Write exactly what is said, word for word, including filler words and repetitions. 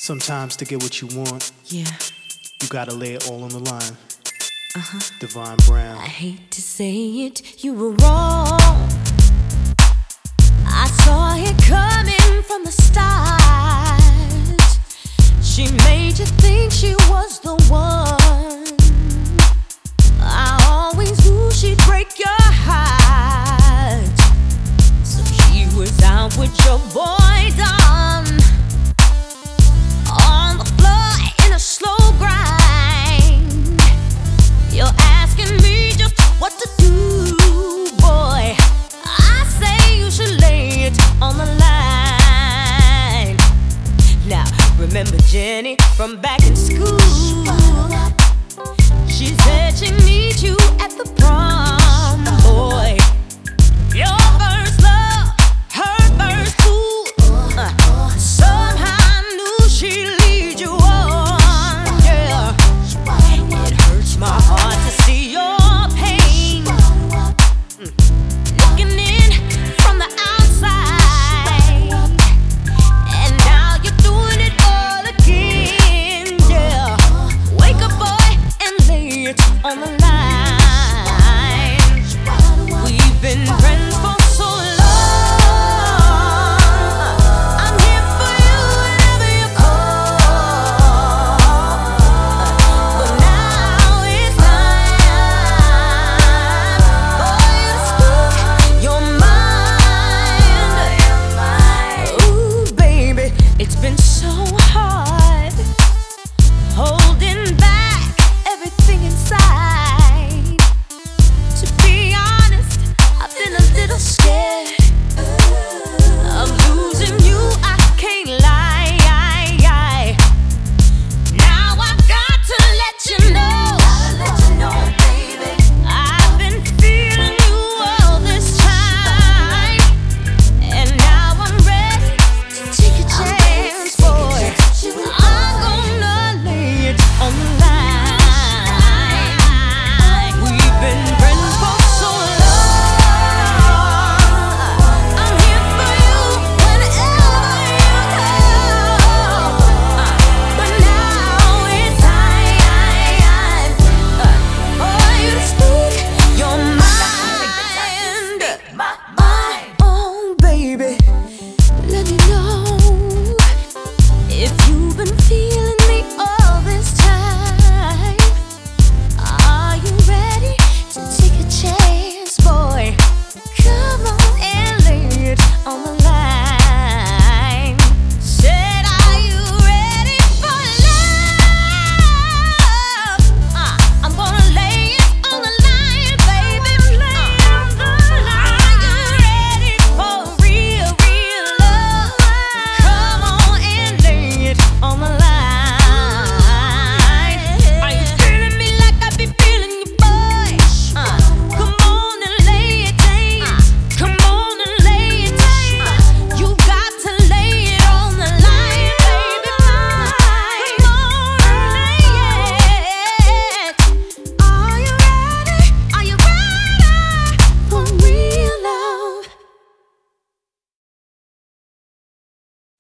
Sometimes to get what you want, Yeah. you gotta lay it all on the line. Uh-huh. Divine Brown. I hate to say it, you were wrong. I saw it coming from the start. She made you think she was the one. I always knew she'd break your heart. So she was out with your boy Don, on the floor in a slow grind. You're asking me just what to do, boy. I say you should lay it on the line. Now, remember Jenny from back in school?